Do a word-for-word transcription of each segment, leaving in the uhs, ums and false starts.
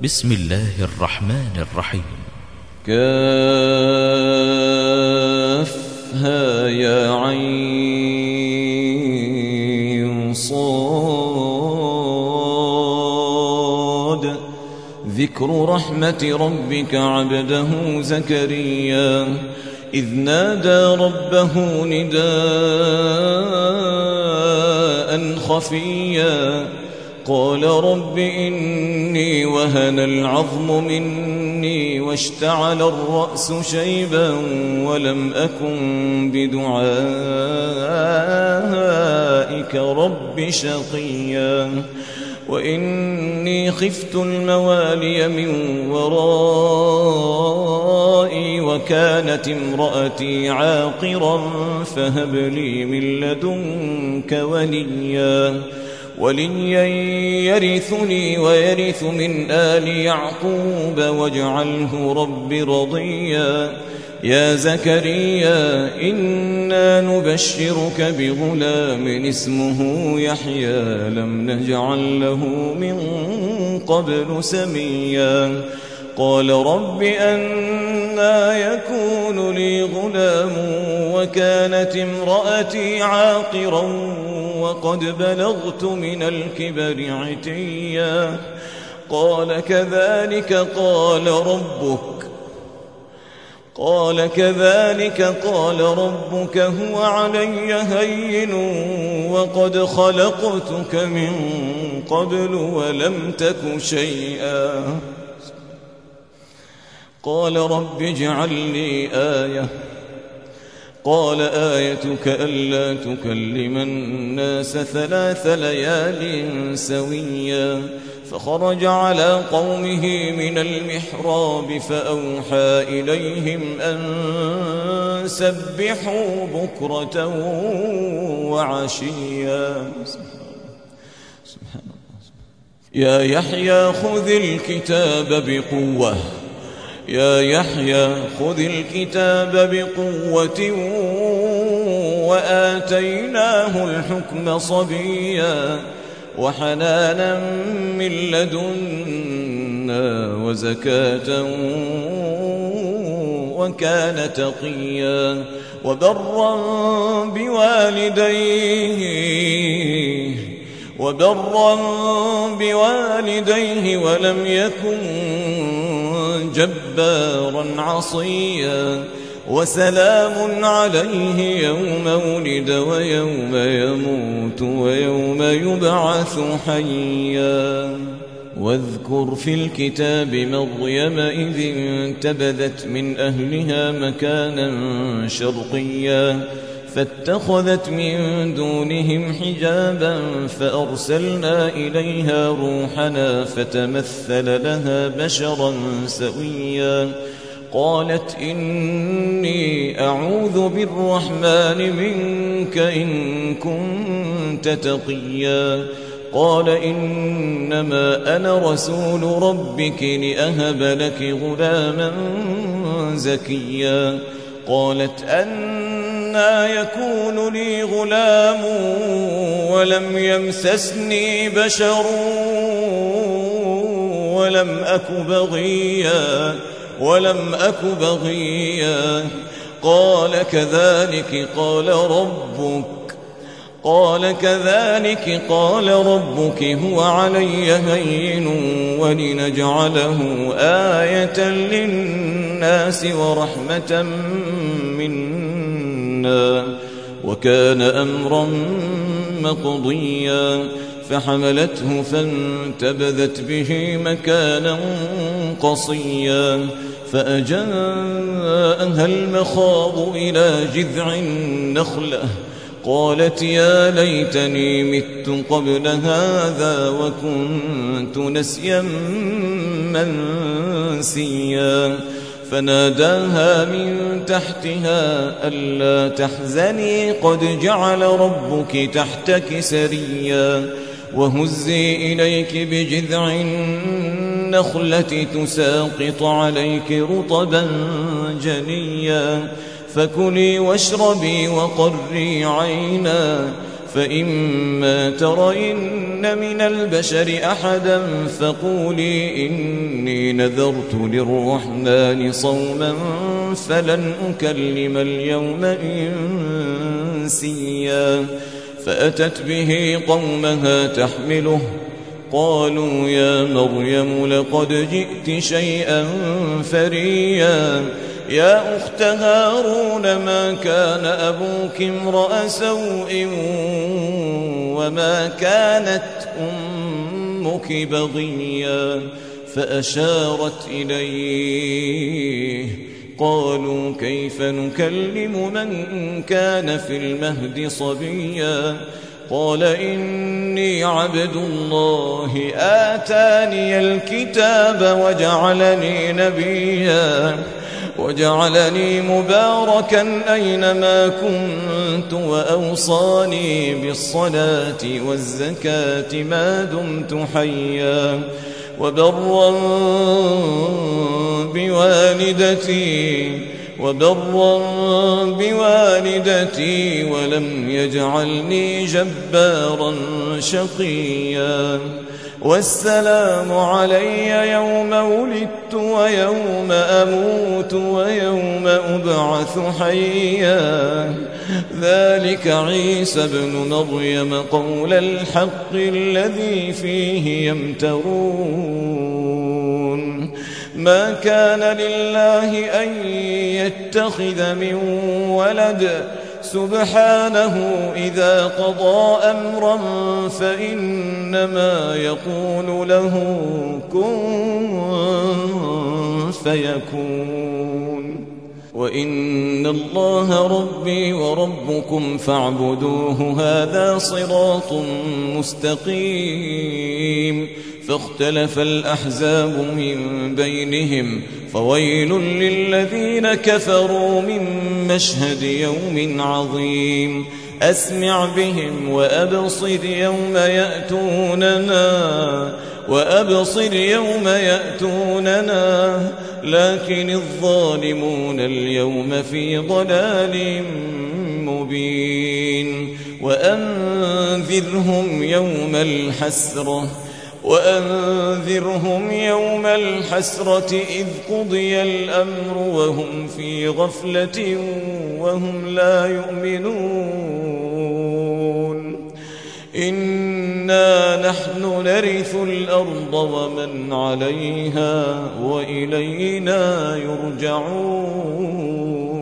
بسم الله الرحمن الرحيم. كافها يا عين صاد. ذكر رحمة ربك عبده زكريا إذ نادى ربه نداء خفيا قال رب إني وهن العظم مني واشتعل الرأس شيبا ولم أكن بدعائك رب شقيا وإني خفت الموالي من ورائي وكانت امرأتي عاقرا فهب لي من لدنك وليا وليا يرثني ويرث من آل يعقوب واجعله رب رضيا يا زكريا إنا نبشرك بغلام اسمه يحيى لم نجعل له من قبل سميا قال رب أنى يكون لي غلام وكانت امرأتي عاقرا وقد بلغت من الكبر عتيا قال كذلك قال ربك قال كذلك قال ربك هو علي هين وقد خلقتك من قبل ولم تك شيئا قال رب اجعل لي آية قال آيتك ألا تكلم الناس ثلاث ليال سويا فخرج على قومه من المحراب فأوحى إليهم أن سبحوا بكرة وعشيا سبحان الله. يا يحيى خذ الكتاب بقوة يا يحيى خذ الكتاب بقوة وآتيناه الحكم صبيا وحنانا من لدنا وزكاة وكان تقيا وبرا بوالديه وبرا بوالديه ولم يكن جبارا عصيا وسلام عليه يوم ولد ويوم يموت ويوم يبعث حيا واذكر في الكتاب مريم إذ انتبذت من أهلها مكانا شرقيا فاتخذت من دونهم حجابا فأرسلنا إليها روحنا فتمثل لها بشرا سويا قالت إني أعوذ بالرحمن منك إن كنت تقيا قال إنما أنا رسول ربك لأهب لك غلاما زكيا قالت أنى يكون لي غلام ولم يمسسني بشر ولم أك بغيا ولم أك بغيا قال كذلك قال ربك قال كذلك قال ربك هو علي هين ولنجعله آية للناس ورحمة منا وكان أمرا مقضيا فحملته فانتبذت به مكانا قصيا فأجاءها المخاض إلى جذع النخلة قالت يا ليتني مت قبل هذا وكنت نسيا منسيا فناداها من تحتها ألا تحزني قد جعل ربك تحتك سريا وهزي إليك بجذع النخلة تساقط عليك رطبا جنيا فكلي واشربي وقري عينا فإما ترين من البشر أحدا فقولي إني نذرت للرحمن صوما فلن أكلم اليوم إنسيا فأتت به قومها تحمله قالوا يا مريم لقد جئت شيئا فريا يا أخت هارون ما كان أبوك امرأ سوء وما كانت أمك بغيا فأشارت إليه قالوا كيف نكلم من كان في المهد صبيا قال إني عبد الله آتاني الكتاب وجعلني نبيا وجعلني مباركا أينما كنت وأوصاني بالصلاة والزكاة ما دمت حيا وبرا بوالدتي وبرا بوالدتي ولم يجعلني جبارا شقيا والسلام علي يوم ولدت ويوم أموت ويوم أبعث حيا ذلك عيسى ابن مريم قول الحق الذي فيه يمترون ما كان لله أن يتخذ من ولد سبحانه إذا قضى أمرا فإنما يقول له كن فيكون وإن الله ربي وربكم فاعبدوه هذا صراط مستقيم فاختلف الأحزاب من بينهم فويل للذين كفروا من مشهد يوم عظيم أسمع بهم وأبصر يوم يأتوننا وأبصر يوم يأتوننا لكن الظالمون اليوم في ضلال مبين وأنذرهم يوم الحسرة وأنذرهم يوم الحسرة إذ قضي الأمر وهم في غفلة وهم لا يؤمنون إنا نحن نرث الأرض ومن عليها وإلينا يرجعون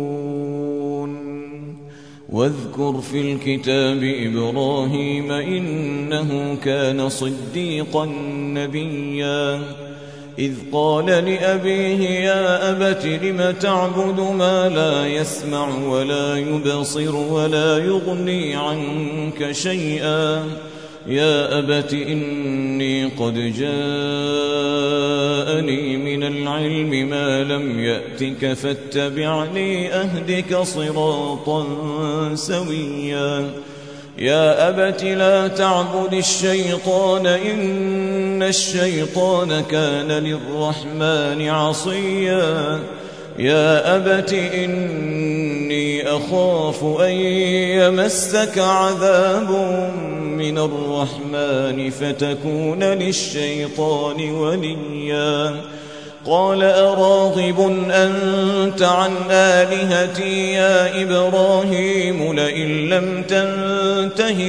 واذكر في الكتاب إبراهيم إنه كان صديقا نبيا إذ قال لأبيه يا أبت لم تعبد ما لا يسمع ولا يبصر ولا يغني عنك شيئا يا أبت إني قد جاءني من العلم ما لم يأتك فاتبعني أهدك صراطا سويا يا أبت لا تعبد الشيطان إن الشيطان كان للرحمن عصيا يا أبت إني أخاف أن يمسك عذاب من الرحمن فتكون للشيطان وليا قال أراغب أنت عن آلهتي يا إبراهيم لئن لم تنته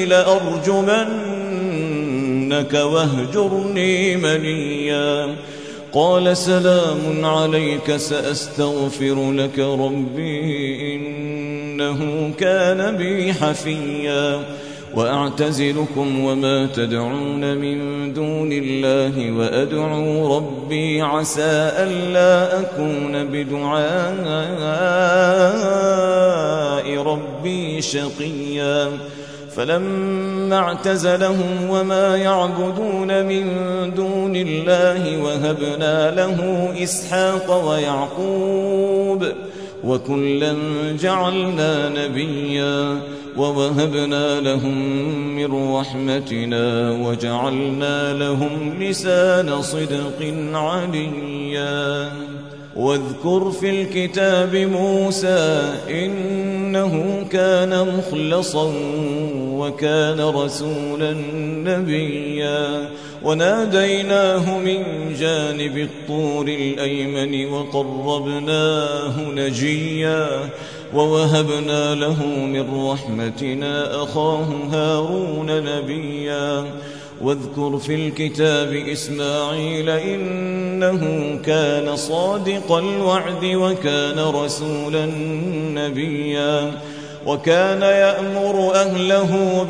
لأرجمنك واهجرني مليا قال سلام عليك سأستغفر لك ربي إنه كان بي حفيا وأعتزلكم وما تدعون من دون الله وأدعو ربي عسى ألا أكون بدعاء ربي شقيا فلما اعتزلهم وما يعبدون من دون الله وهبنا له إسحاق ويعقوب وكلا جعلنا نبيا ووهبنا لهم من رحمتنا وجعلنا لهم لسان صدق عليا واذكر في الكتاب موسى إنه كان مخلصا وكان رسولا نبيا وناديناه من جانب الطور الأيمن وقربناه نجيا ووهبنا له من رحمتنا أخاه هارون نبيا واذكر في الكتاب إسماعيل إنه كان صادق الوعد وكان رسولا نبيا وكان يأمر أهله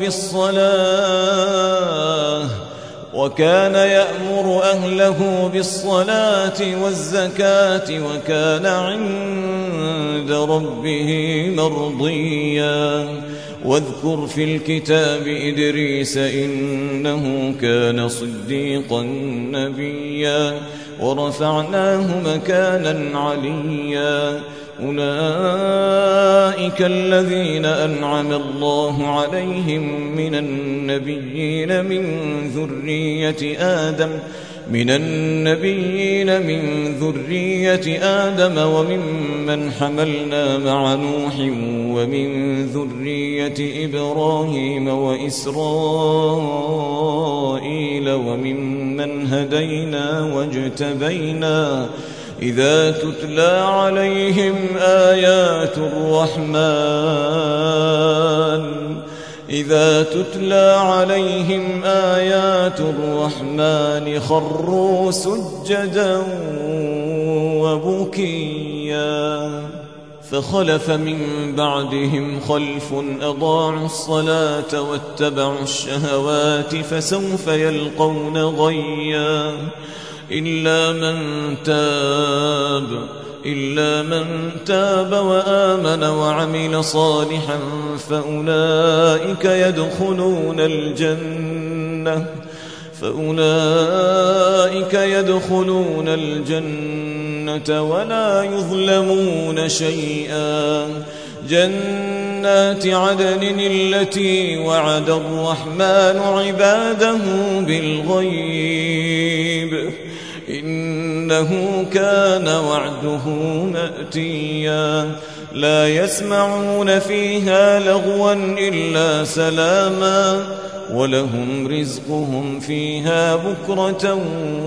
بالصلاة وكان يأمر أهله بالصلاة والزكاة وكان عند ربه مرضيا واذكر في الكتاب إدريس إنه كان صديقا نبيا ورفعناه مكانا عليا أولئك الذين أنعم الله عليهم من النبيين من ذرية آدم من النبيين من ذرية آدم وممن حملنا مع نوح ومن ذرية إبراهيم وإسرائيل وممن هدينا واجتبينا إذا تتلى عليهم آيات الرحمن إذا تتلى عليهم آيات الرحمن خروا سجدا وبكيا فخلف من بعدهم خلف أضاعوا الصلاة واتبعوا الشهوات فسوف يلقون غيا إلا من تاب إلا من تاب وآمن وعمل صالحا فأولئك يدخلون الجنة فأولئك يدخلون الجنة ولا يظلمون شيئا جنات عدن التي وعد الرحمن عباده بالغيب إنه كان وعده مأتيا لا يسمعون فيها لغوا إلا سلاما ولهم رزقهم فيها بكرة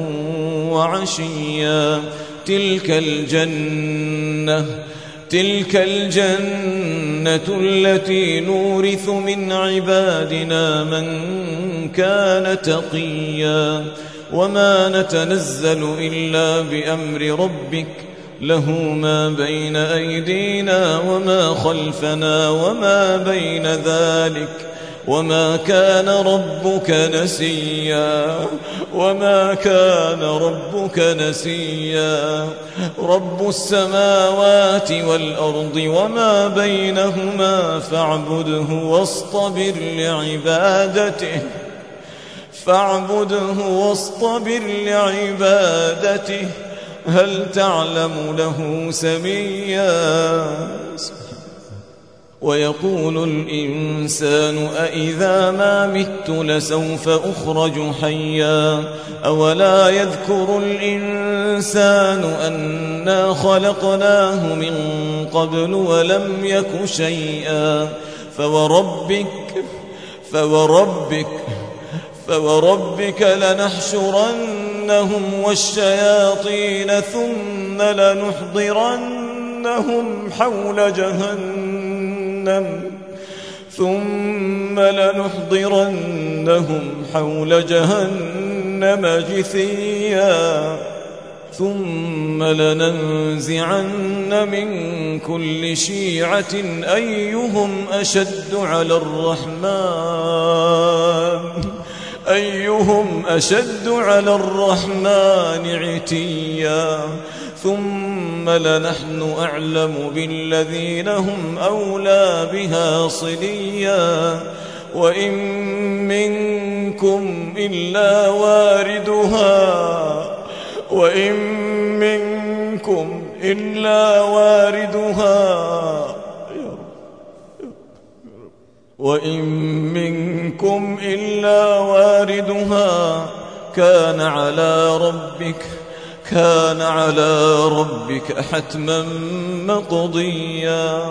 وعشيا تلك الجنة تلك الجنة التي نورث من عبادنا من كان تقيا وما نتنزل إلا بأمر ربك له ما بين أيدينا وما خلفنا وما بين ذلك وما كان ربك نسيا وما كان ربك نسيا رب السماوات والأرض وما بينهما فاعبده واصطبر لعبادته فاعبده واصطبر لعبادته هل تعلم له سميا ويقول الإنسان أإذا ما مت لسوف أخرج حيا أولا يذكر الإنسان أنا خلقناه من قبل ولم يك شيئا فوربك فوربك فوربك لنحشرنهم والشياطين ثم لنحضرنهم حول جهنم ثم لنحضرنهم حول جهنم جثيا ثم لننزعن من كل شيعة أيهم أشد على الرحمن أيهم أشد على الرحمن عتيا ثم لنحن أعلم بالذين هم أولى بها صليا وإن منكم إلا واردها وإن منكم إلا واردها وإن منكم إلا واردها كان على ربك كان على ربك حتما مقضيا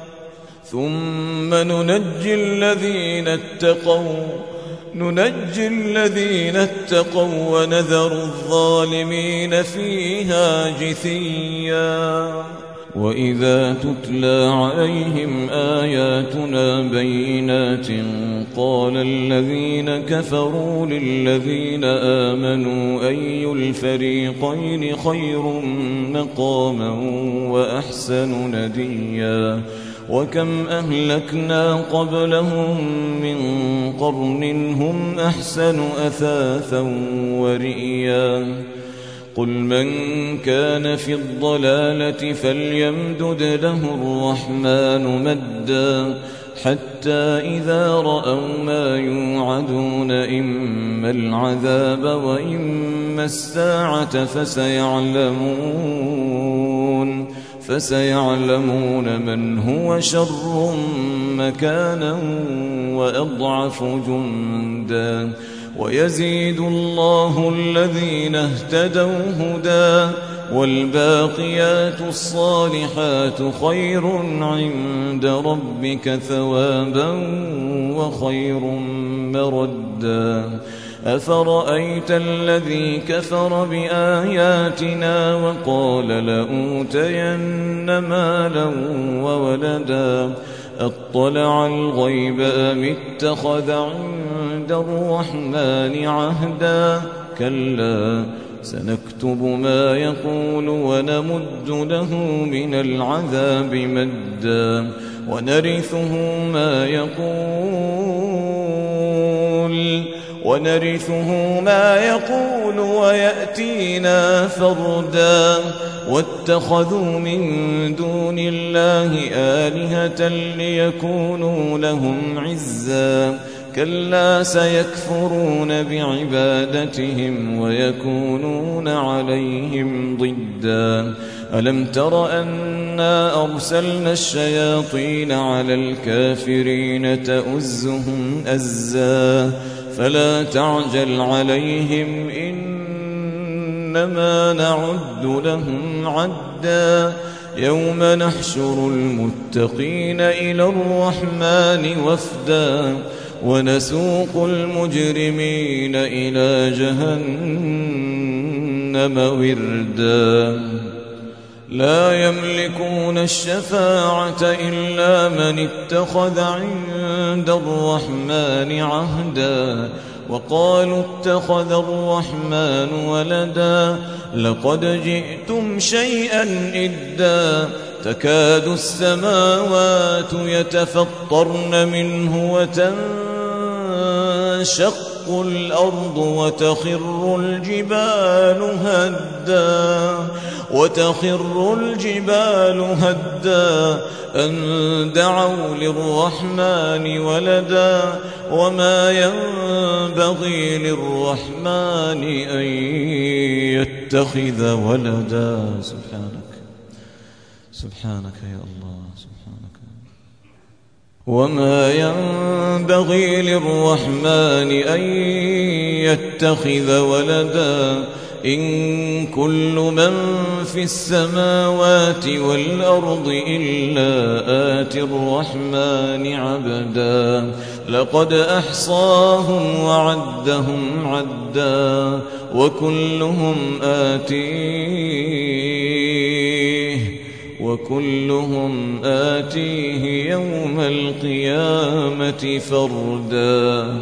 ثم ننجي الذين اتقوا ننجي الذين اتقوا ونذر الظالمين فيها جثيا وإذا تتلى عليهم آياتنا بينات قال الذين كفروا للذين آمنوا أي الفريقين خير مقاما وأحسن نديا وكم أهلكنا قبلهم من قرن هم أحسن أثاثا ورئيا قل من كان في الضلالة فليمدد له الرحمن مدا حتى إذا رأوا ما يوعدون إما العذاب وإما الساعة فسيعلمون فسيعلمون من هو شر مكانا وأضعف جندا ويزيد الله الذين اهتدوا هدى والباقيات الصالحات خير عند ربك ثوابا وخير مردا أفرأيت الذي كفر بآياتنا وقال لأوتين مالا وولدا أطلع الغيب أم اتخذ عند الرحمن عهدا كلا سنكتب ما يقول ونمد له من العذاب مدا ونرثه ما يقول ونرثه ما يقول ويأتينا فردا واتخذوا من دون الله آلهة ليكونوا لهم عزا كلا سيكفرون بعبادتهم ويكونون عليهم ضدا ألم تر أنا أرسلنا الشياطين على الكافرين تؤزهم أزا فلا تعجل عليهم إنما نعد لهم عدا يوم نحشر المتقين إلى الرحمن وفدا ونسوق المجرمين إلى جهنم وردا لا يملكون الشفاعة إلا من اتخذ عند الرحمن عهدا وقالوا اتخذ الرحمن ولدا لقد جئتم شيئا إدا تكاد السماوات يتفطرن منه وتنشق الأرض وتخر الجبال هدا وتخر الجبال هدا أن دعوا للرحمن ولدا وما ينبغي للرحمن أن يتخذ ولدا سبحانك سبحانك يا الله سبحانك وما ينبغي للرحمن أن يتخذ ولدا إن كل من في السماوات والأرض إلا آتي الرحمن عبدا لقد أحصاهم وعدهم عدا وكلهم آتيه وكلهم آتيه يوم القيامة فردا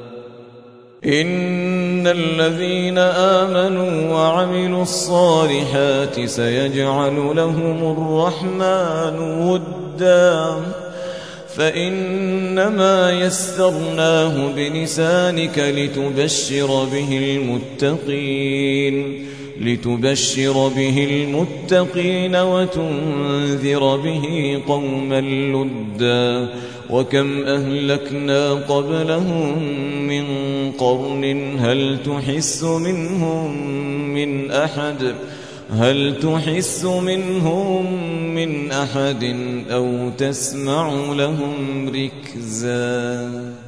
إن الذين آمنوا وعملوا الصالحات سيجعل لهم الرحمن ودا فإنما يسرناه بلسانك لتبشر به المتقين لتبشر به المتقين وتنذر به قوما لدا وكم أهلكنا قبلهم من قرن هل تحس منهم من أحد هل تحس منهم من أحد أو تسمع لهم ركزا